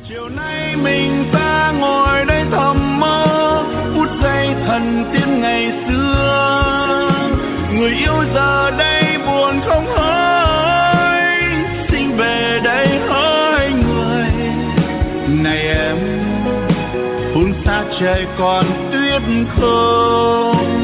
chiều nay mình ta ngồi đây thầm mơ phút giây thần tiên ngày xưa, người yêu giờ đây buồn không hỡi, xin về đây hỡi người. Này em, phương xa trời còn tuyết không.